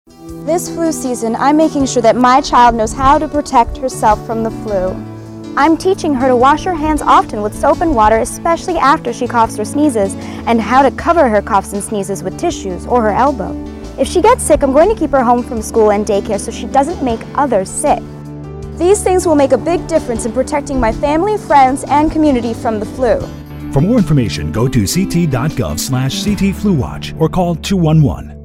This flu season, I'm making sure that my child knows how to protect herself from the flu. I'm teaching her to wash her hands often with soap and water, especially after she coughs or sneezes, and how to cover her coughs and sneezes with tissues or her elbow. If she gets sick, I'm going to keep her home from school and daycare so she doesn't make others sick. These things will make a big difference in protecting my family, friends, and community from the flu. For more information, go to ct.gov/ctfluwatch or call 211.